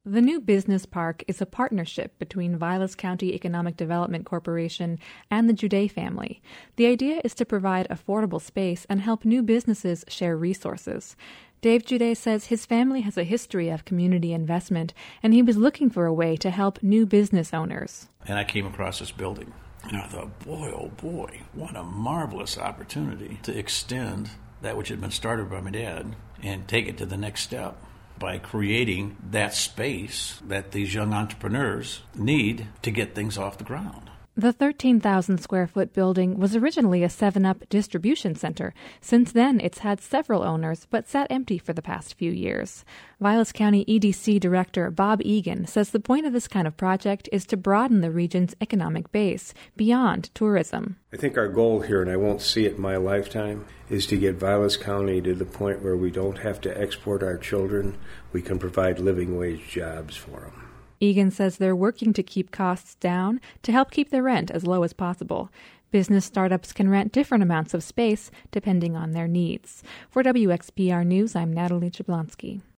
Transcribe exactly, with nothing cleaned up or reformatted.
The new business park is a partnership between Vilas County Economic Development Corporation and the Juday family. The idea is to provide affordable space and help new businesses share resources. Dave Juday says his family has a history of community investment, and he was looking for a way to help new business owners. And I came across this building, and I thought, boy, oh boy, what a marvelous opportunity to extend that which had been started by my dad and take it to the next step by creating that space that these young entrepreneurs need to get things off the ground. The thirteen thousand square foot building was originally a seven up distribution center. Since then, it's had several owners, but sat empty for the past few years. Vilas County E D C Director Bob Egan says the point of this kind of project is to broaden the region's economic base beyond tourism. I think our goal here, and I won't see it in my lifetime, is to get Vilas County to the point where we don't have to export our children. We can provide living wage jobs for them. Egan says they're working to keep costs down to help keep the rent as low as possible. Business startups can rent different amounts of space depending on their needs. For W X P R News, I'm Natalie Jablonski.